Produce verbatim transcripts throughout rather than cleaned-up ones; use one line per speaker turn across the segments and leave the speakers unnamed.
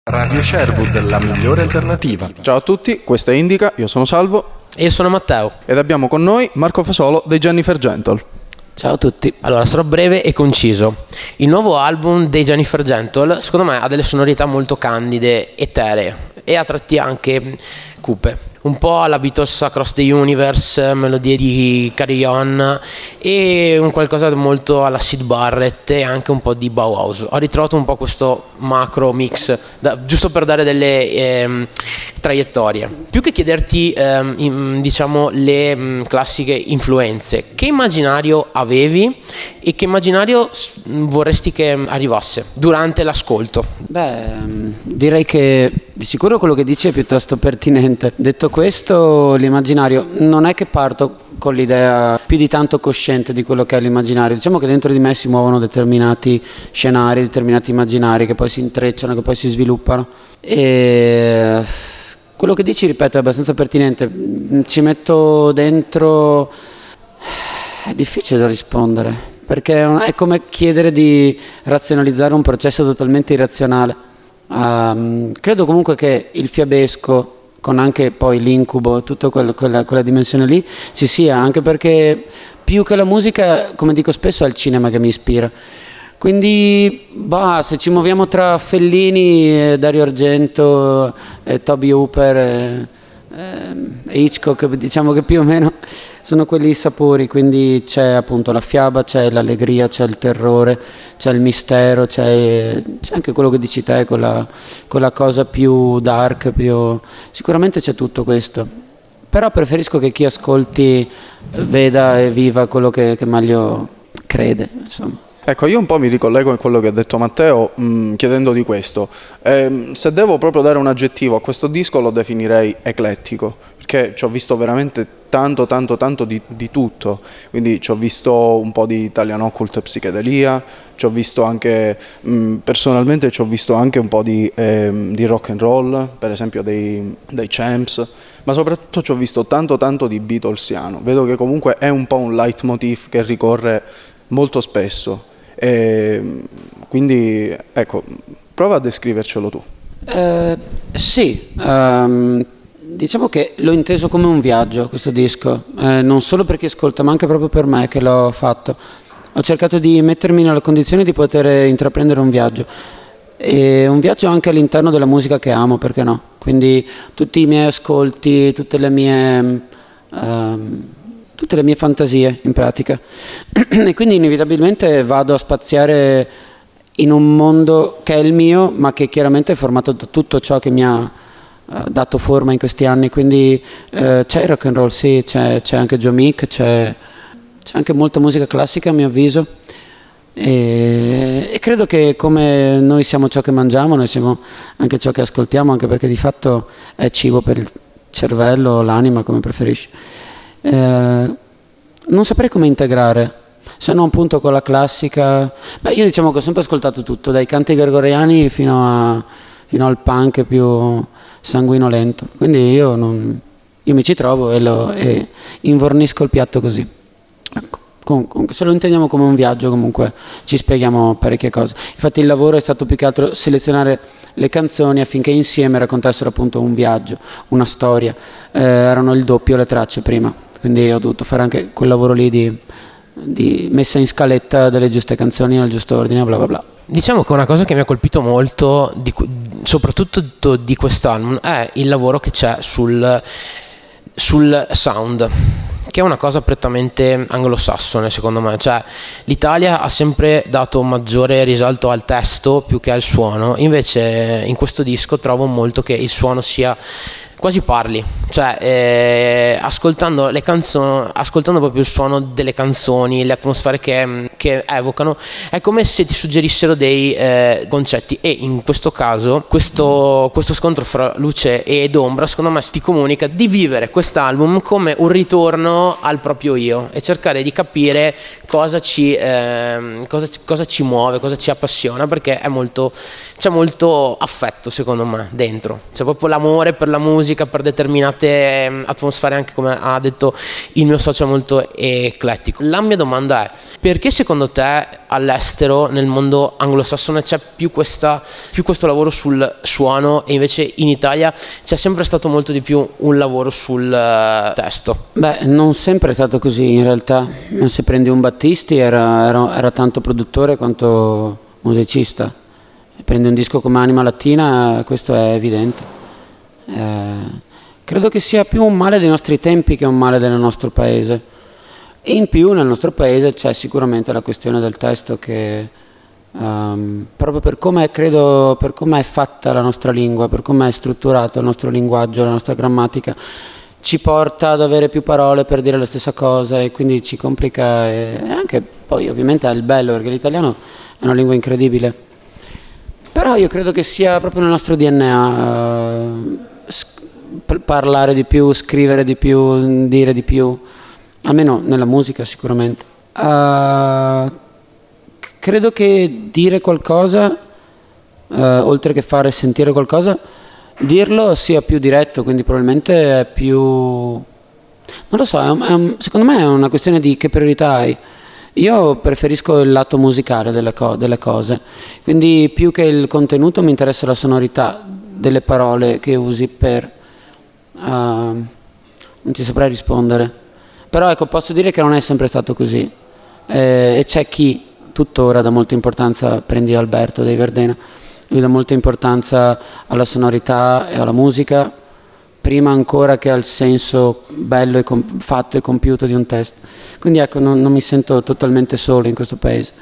Radio Sherwood, la migliore alternativa.
Ciao a tutti, questa è Indica, io sono Salvo.
E io sono Matteo.
Ed abbiamo con noi Marco Fasolo dei Jennifer Gentle.
Ciao a tutti. Allora, sarò breve e conciso. Il nuovo album dei Jennifer Gentle, secondo me, ha delle sonorità molto candide, eteree e a tratti anche cupe. Un po' alla Beatles Across the Universe, melodie di Carry On e un qualcosa molto alla Syd Barrett e anche un po' di Bauhaus. Ho ritrovato un po' questo macro mix, da, giusto per dare delle ehm, traiettorie. Più che chiederti ehm, in, diciamo le mh, classiche influenze, che immaginario avevi e che immaginario vorresti che arrivasse durante l'ascolto?
Beh, direi che di sicuro quello che dici è piuttosto pertinente. Detto questo, l'immaginario non è che parto con l'idea più di tanto cosciente di quello che è l'immaginario. Diciamo che dentro di me si muovono determinati scenari, determinati immaginari che poi si intrecciano, che poi si sviluppano. E quello che dici, ripeto, è abbastanza pertinente. Ci metto dentro... È difficile da rispondere, perché è come chiedere di razionalizzare un processo totalmente irrazionale. Um, credo comunque che il fiabesco, con anche poi l'incubo, tutta quella, quella, quella dimensione lì, ci sia, anche perché più che la musica, come dico spesso, è il cinema che mi ispira. Quindi, bah, se ci muoviamo tra Fellini, e Dario Argento, e Toby Hooper e, e Hitchcock, diciamo che più o meno sono quelli i sapori, quindi c'è appunto la fiaba, c'è l'allegria, c'è il terrore, c'è il mistero, c'è, c'è anche quello che dici te, quella, quella cosa più dark, più... sicuramente c'è tutto questo, però preferisco che chi ascolti veda e viva quello che, che meglio crede, insomma.
Ecco, io un po' mi ricollego in quello che ha detto Matteo, mh, chiedendo di questo. Eh, se devo proprio dare un aggettivo a questo disco lo definirei eclettico, perché ci ho visto veramente tanto, tanto, tanto di, di tutto. Quindi ci ho visto un po' di Italian Occult psichedelia, ci ho visto anche, mh, personalmente ci ho visto anche un po' di, eh, di rock and roll, per esempio dei, dei Champs, ma soprattutto ci ho visto tanto, tanto di Beatlesiano. Vedo che comunque è un po' un leitmotiv che ricorre molto spesso. E quindi ecco, prova a descrivercelo tu.
Eh, sì, um, diciamo che l'ho inteso come un viaggio questo disco, eh, non solo per chi ascolta ma anche proprio per me che l'ho fatto. Ho cercato di mettermi nella condizione di poter intraprendere un viaggio, e un viaggio anche all'interno della musica che amo, perché no? Quindi tutti i miei ascolti, tutte le mie... Um, tutte le mie fantasie in pratica, e quindi inevitabilmente vado a spaziare in un mondo che è il mio, ma che chiaramente è formato da tutto ciò che mi ha uh, dato forma in questi anni. Quindi uh, c'è il rock and roll, sì, c'è, c'è anche Joe Meek, c'è, c'è anche molta musica classica a mio avviso, e, e credo che come noi siamo ciò che mangiamo, noi siamo anche ciò che ascoltiamo, anche perché di fatto è cibo per il cervello, l'anima, come preferisci. Eh, non saprei come integrare, se non appunto con la classica. Beh, io diciamo che ho sempre ascoltato tutto, dai canti gregoriani fino, a, fino al punk più sanguinolento, quindi io, non, io mi ci trovo e, lo, e invornisco il piatto così. Ecco. Comunque, se lo intendiamo come un viaggio, comunque ci spieghiamo parecchie cose. Infatti il lavoro è stato più che altro selezionare le canzoni affinché insieme raccontassero appunto un viaggio, una storia. Eh, erano il doppio le tracce prima, quindi ho dovuto fare anche quel lavoro lì di, di messa in scaletta delle giuste canzoni nel giusto ordine, bla bla bla.
Diciamo che una cosa che mi ha colpito molto, di, soprattutto di quest'album, è il lavoro che c'è sul, sul sound, che è una cosa prettamente anglosassone secondo me. Cioè l'Italia ha sempre dato maggiore risalto al testo più che al suono, invece in questo disco trovo molto che il suono sia quasi parli, cioè eh, ascoltando le canzoni, ascoltando proprio il suono delle canzoni, le atmosfere che, che evocano, è come se ti suggerissero dei eh, concetti, e in questo caso questo, questo scontro fra luce ed ombra secondo me ti comunica di vivere quest'album come un ritorno al proprio io e cercare di capire cosa ci, eh, cosa, cosa ci muove, cosa ci appassiona, perché è molto, c'è molto affetto secondo me dentro, c'è proprio l'amore per la musica, musica per determinate eh, atmosfere, anche come ha detto il mio socio, molto eclettico. La mia domanda è: perché secondo te all'estero, nel mondo anglosassone, c'è più, questa, più questo lavoro sul suono e invece in Italia c'è sempre stato molto di più un lavoro sul uh, testo?
Beh, non sempre è stato così in realtà. Se prendi un Battisti era, era, era tanto produttore quanto musicista. Prendi un disco come Anima Latina, questo è evidente. Eh, credo che sia più un male dei nostri tempi che un male del nostro paese. E in più nel nostro paese c'è sicuramente la questione del testo che um, proprio per come credo, per come è fatta la nostra lingua, per come è strutturato il nostro linguaggio, la nostra grammatica, ci porta ad avere più parole per dire la stessa cosa e quindi ci complica. E anche poi ovviamente è il bello, perché l'italiano è una lingua incredibile. Però io credo che sia proprio nel nostro D N A uh, sc- parlare di più, scrivere di più, dire di più. Almeno nella musica sicuramente. Uh, credo che dire qualcosa, uh, oltre che fare sentire qualcosa, dirlo sia più diretto, quindi probabilmente è più... Non lo so, è un, è un, secondo me è una questione di che priorità hai. Io preferisco il lato musicale delle, co- delle cose, quindi più che il contenuto mi interessa la sonorità delle parole che usi per... Uh, non ti saprei rispondere. Però ecco, posso dire che non è sempre stato così, eh, e c'è chi tuttora dà molta importanza, prendi Alberto dei Verdena, lui dà molta importanza alla sonorità e alla musica, prima ancora che al senso bello e com- fatto e compiuto di un testo. Quindi ecco, non, non mi sento totalmente solo in questo paese.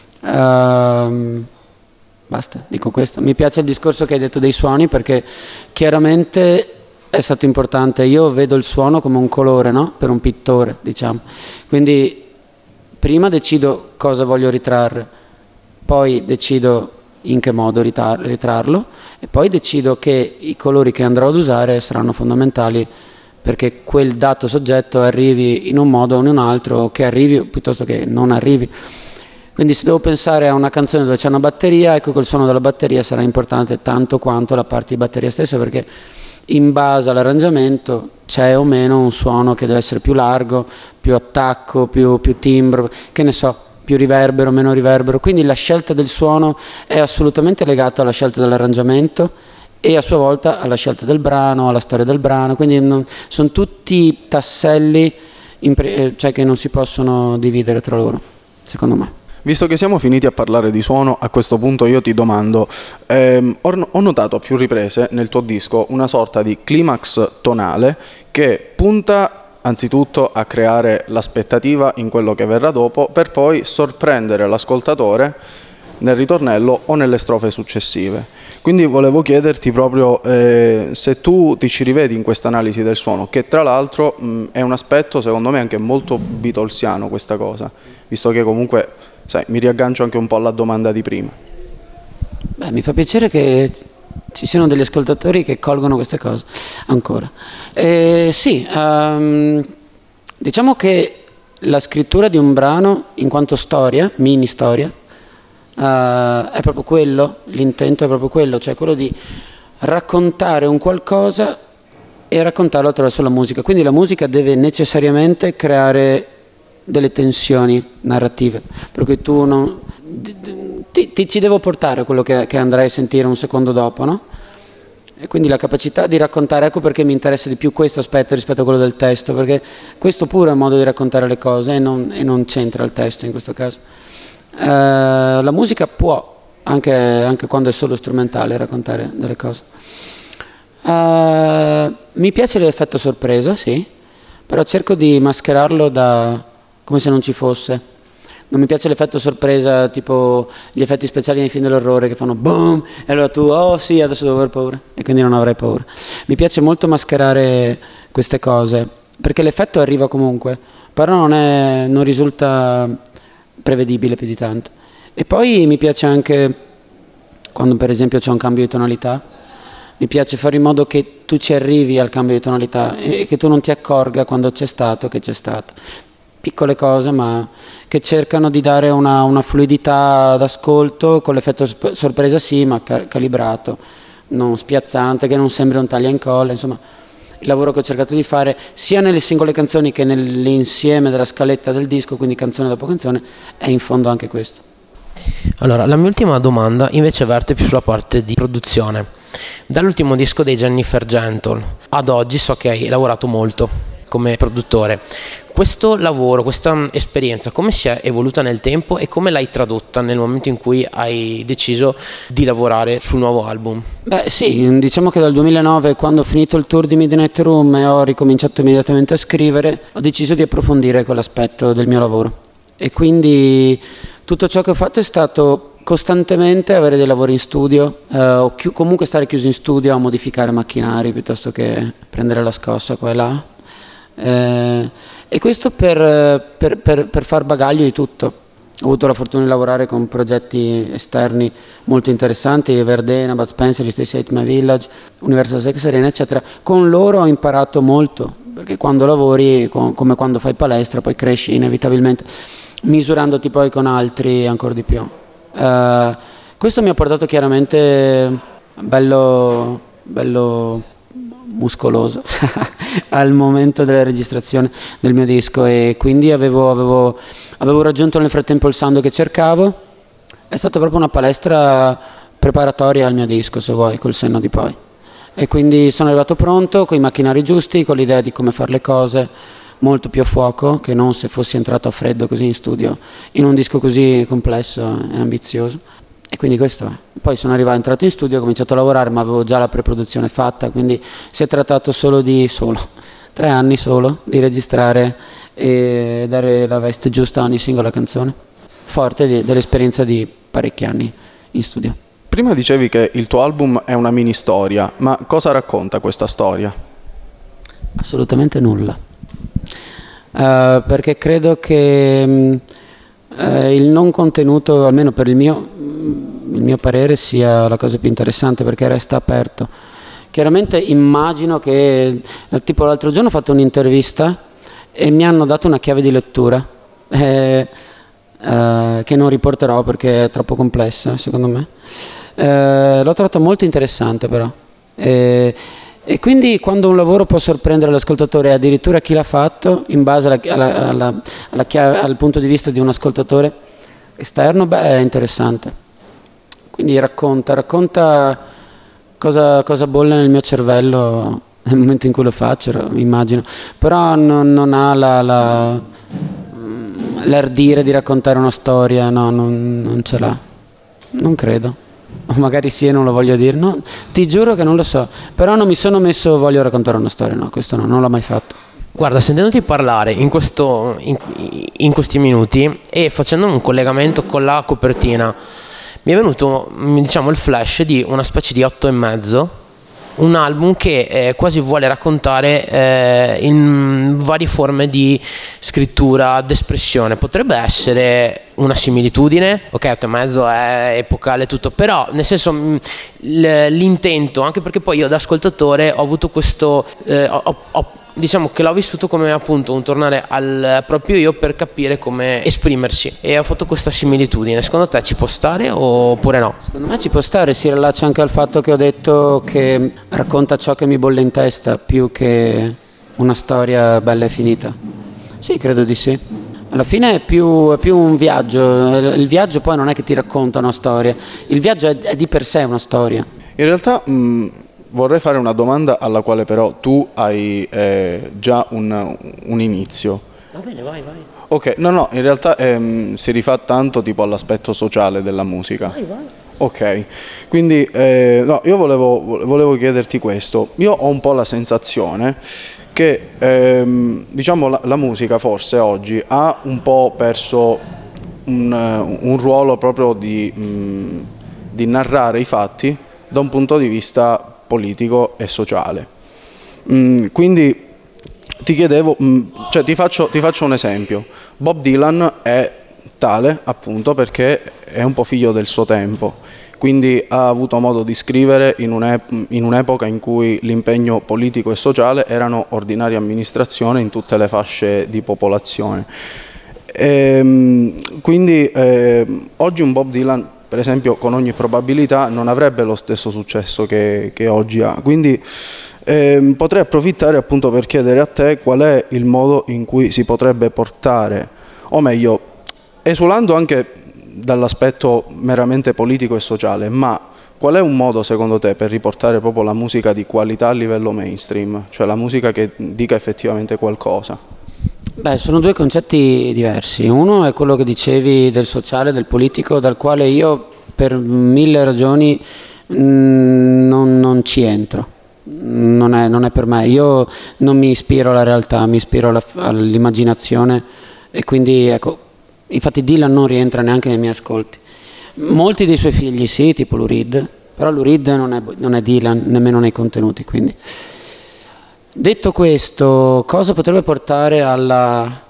Uh, basta, dico questo. Mi piace il discorso che hai detto dei suoni, perché chiaramente... è stato importante. Io vedo il suono come un colore, no? Per un pittore, diciamo. Quindi prima decido cosa voglio ritrarre, poi decido in che modo ritar- ritrarlo e poi decido che i colori che andrò ad usare saranno fondamentali perché quel dato soggetto arrivi in un modo o in un altro, o che arrivi piuttosto che non arrivi. Quindi se devo pensare a una canzone dove c'è una batteria, ecco che il suono della batteria sarà importante tanto quanto la parte di batteria stessa, perché in base all'arrangiamento c'è o meno un suono che deve essere più largo, più attacco, più, più timbro, che ne so, più riverbero, meno riverbero. Quindi la scelta del suono è assolutamente legata alla scelta dell'arrangiamento e a sua volta alla scelta del brano, alla storia del brano. Quindi non, sono tutti tasselli impre- cioè che non si possono dividere tra loro, secondo me.
Visto che siamo finiti a parlare di suono, a questo punto io ti domando, ehm, ho notato a più riprese nel tuo disco una sorta di climax tonale che punta anzitutto a creare l'aspettativa in quello che verrà dopo, per poi sorprendere l'ascoltatore nel ritornello o nelle strofe successive. Quindi volevo chiederti proprio eh, se tu ti ci rivedi in questa analisi del suono, che tra l'altro mh, è un aspetto secondo me anche molto beatlesiano questa cosa, visto che comunque... Sai, mi riaggancio anche un po' alla domanda di prima.
Beh, mi fa piacere che ci siano degli ascoltatori che colgono queste cose ancora. Eh, sì, um, diciamo che la scrittura di un brano in quanto storia, mini storia, uh, è proprio quello, l'intento è proprio quello, cioè quello di raccontare un qualcosa e raccontarlo attraverso la musica. Quindi la musica deve necessariamente creare delle tensioni narrative, per cui tu non, ti, ti ci devo portare quello che, che andrai a sentire un secondo dopo, no? E quindi la capacità di raccontare, ecco perché mi interessa di più questo aspetto rispetto a quello del testo, perché questo pure è un modo di raccontare le cose e non, e non c'entra il testo in questo caso. Eh, la musica può, anche, anche quando è solo strumentale, raccontare delle cose. Eh, mi piace l'effetto sorpresa, sì, però cerco di mascherarlo da... come se non ci fosse. Non mi piace l'effetto sorpresa, tipo gli effetti speciali nei film dell'orrore che fanno boom e allora tu, oh sì, adesso devo aver paura e quindi non avrai paura. Mi piace molto mascherare queste cose perché l'effetto arriva comunque, però non, è, non risulta prevedibile più di tanto. E poi mi piace anche quando per esempio c'è un cambio di tonalità, mi piace fare in modo che tu ci arrivi al cambio di tonalità e che tu non ti accorga quando c'è stato che c'è stato. Piccole cose ma che cercano di dare una, una fluidità d'ascolto con l'effetto sorpresa sì, ma ca- calibrato, non spiazzante, che non sembri un taglia e incolla, insomma il lavoro che ho cercato di fare sia nelle singole canzoni che nell'insieme della scaletta del disco, quindi canzone dopo canzone, è in fondo anche questo.
Allora, la mia ultima domanda invece verte più sulla parte di produzione. Dall'ultimo disco dei Jennifer Gentle ad oggi so che hai lavorato molto come produttore. Questo lavoro, questa esperienza, come si è evoluta nel tempo e come l'hai tradotta nel momento in cui hai deciso di lavorare sul nuovo album?
Beh sì, diciamo che dal duemilanove, quando ho finito il tour di Midnight Room e ho ricominciato immediatamente a scrivere, ho deciso di approfondire quell'aspetto del mio lavoro. E quindi tutto ciò che ho fatto è stato costantemente avere dei lavori in studio, eh, o chi- comunque stare chiuso in studio a modificare macchinari piuttosto che prendere la scossa qua e là. Eh, e questo per, per, per, per far bagaglio di tutto. Ho avuto la fortuna di lavorare con progetti esterni molto interessanti, Verdena, Bud Spencer, gli stessi Hate My Village, Universal Sex Arena, eccetera. Con loro ho imparato molto, perché quando lavori, com- come quando fai palestra, poi cresci inevitabilmente, misurandoti poi con altri ancora di più. Uh, questo mi ha portato chiaramente bello, bello muscoloso al momento della registrazione del mio disco, e quindi avevo, avevo, avevo raggiunto nel frattempo il sound che cercavo. È stata proprio una palestra preparatoria al mio disco, se vuoi, col senno di poi. E quindi sono arrivato pronto, con i macchinari giusti, con l'idea di come fare le cose, molto più a fuoco che non se fossi entrato a freddo così in studio in un disco così complesso e ambizioso. E quindi questo è. Poi sono arrivato, entrato in studio, ho cominciato a lavorare, ma avevo già la preproduzione fatta, quindi si è trattato solo di solo tre anni solo di registrare e dare la veste giusta a ogni singola canzone, forte di, dell'esperienza di parecchi anni in studio.
Prima dicevi che il tuo album è una mini storia, ma cosa racconta questa storia?
Assolutamente nulla. Uh, perché credo che um, uh, il non contenuto, almeno per il mio, il mio parere, sia la cosa più interessante, perché resta aperto. Chiaramente immagino che, tipo l'altro giorno ho fatto un'intervista e mi hanno dato una chiave di lettura eh, uh, che non riporterò perché è troppo complessa secondo me. Uh, l'ho trovato molto interessante però. E, E quindi quando un lavoro può sorprendere l'ascoltatore, addirittura chi l'ha fatto, in base alla, alla, alla, alla chiave, al punto di vista di un ascoltatore esterno, beh, è interessante. Quindi racconta, racconta cosa, cosa bolle nel mio cervello nel momento in cui lo faccio, immagino. Però non, non ha la, la, l'ardire di raccontare una storia, no, non, non ce l'ha. Non credo. O magari sì e non lo voglio dire, no, ti giuro che non lo so, però non mi sono messo voglio raccontare una storia, no, questo no, non l'ho mai fatto.
Guarda, sentendoti parlare in, questo, in, in questi minuti e facendo un collegamento con la copertina, mi è venuto, diciamo, il flash di una specie di otto e mezzo, un album che eh, quasi vuole raccontare eh, in varie forme di scrittura, d'espressione. Potrebbe essere una similitudine, ok, otto e mezzo è epocale tutto, però nel senso mh, l'intento, anche perché poi io da ascoltatore ho avuto questo eh, ho, ho, diciamo che l'ho vissuto come appunto un tornare al proprio io per capire come esprimersi, e ho fatto questa similitudine. Secondo te ci può stare oppure no?
Secondo me ci può stare, si rilaccia anche al fatto che ho detto che racconta ciò che mi bolle in testa più che una storia bella e finita. Sì, credo di sì. Alla fine è più, è più un viaggio. Il viaggio poi non è che ti racconta una storia, il viaggio è, è di per sé una storia.
In realtà mh, vorrei fare una domanda alla quale però tu hai eh, già un, un inizio.
Va bene, vai, vai.
Ok, no, no, in realtà ehm, si rifà tanto tipo all'aspetto sociale della musica.
Vai, vai.
Ok, quindi eh, no, io volevo, volevo chiederti questo. Io ho un po' la sensazione che ehm, diciamo la, la musica forse oggi ha un po' perso un, un ruolo proprio di, mh, di narrare i fatti da un punto di vista politico e sociale. Mm, quindi ti chiedevo, mm, cioè ti faccio, ti faccio un esempio. Bob Dylan è tale appunto perché è un po' figlio del suo tempo, quindi ha avuto modo di scrivere in, un'ep- in un'epoca in cui l'impegno politico e sociale erano ordinaria amministrazione in tutte le fasce di popolazione. E, quindi eh, oggi un Bob Dylan, per esempio, con ogni probabilità non avrebbe lo stesso successo che, che oggi ha. Quindi E potrei approfittare appunto per chiedere a te qual è il modo in cui si potrebbe portare, o meglio, esulando anche dall'aspetto meramente politico e sociale, ma qual è un modo secondo te per riportare proprio la musica di qualità a livello mainstream, cioè la musica che dica effettivamente qualcosa?
Beh, sono due concetti diversi. Uno è quello che dicevi del sociale, del politico, dal quale io per mille ragioni mh, non, non ci entro. Non è, non è per me. Io non mi ispiro alla realtà, mi ispiro alla, all'immaginazione, e quindi ecco, infatti Dylan non rientra neanche nei miei ascolti. Molti dei suoi figli sì, tipo Lou Reed, però Lou Reed non è, non è Dylan nemmeno nei contenuti, quindi. Detto questo, cosa potrebbe portare alla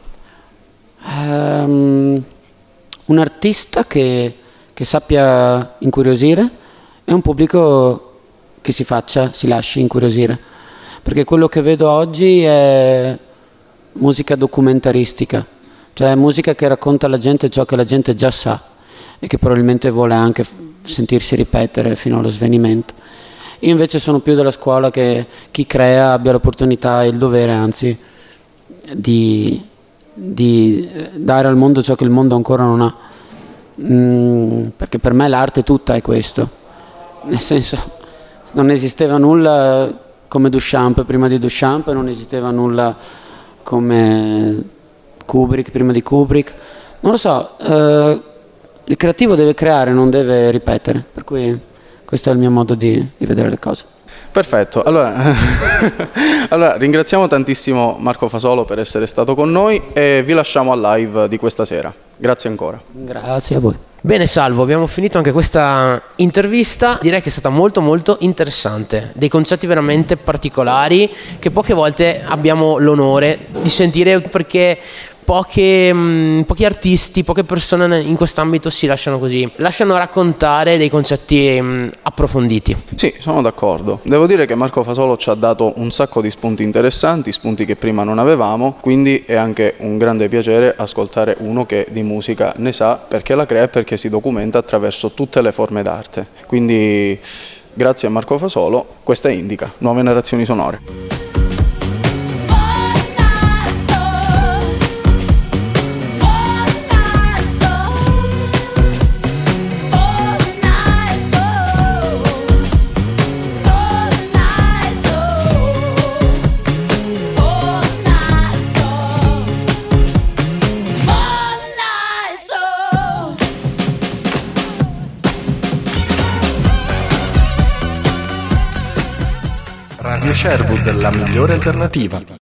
um, un artista che, che sappia incuriosire e un pubblico che si faccia, si lasci incuriosire, perché quello che vedo oggi è musica documentaristica, cioè musica che racconta alla gente ciò che la gente già sa e che probabilmente vuole anche sentirsi ripetere fino allo svenimento. Io invece sono più della scuola che chi crea abbia l'opportunità e il dovere, anzi, di, di dare al mondo ciò che il mondo ancora non ha, mm, perché per me l'arte tutta è questo, nel senso, non esisteva nulla come Duchamp prima di Duchamp, non esisteva nulla come Kubrick prima di Kubrick, non lo so, eh, il creativo deve creare, non deve ripetere, per cui questo è il mio modo di, di vedere le cose.
Perfetto, allora, allora ringraziamo tantissimo Marco Fasolo per essere stato con noi e vi lasciamo al live di questa sera. Grazie ancora.
Grazie a voi.
Bene Salvo, abbiamo finito anche questa intervista, direi che è stata molto molto interessante, dei concetti veramente particolari che poche volte abbiamo l'onore di sentire, perché poche, mh, pochi artisti, poche persone in quest'ambito si lasciano così, lasciano raccontare dei concetti mh, approfonditi.
Sì, sono d'accordo. Devo dire che Marco Fasolo ci ha dato un sacco di spunti interessanti, spunti che prima non avevamo, quindi è anche un grande piacere ascoltare uno che di musica ne sa, perché la crea e perché si documenta attraverso tutte le forme d'arte. Quindi grazie a Marco Fasolo, questa è Indica, nuove narrazioni sonore.
Radio Sherwood, la migliore alternativa.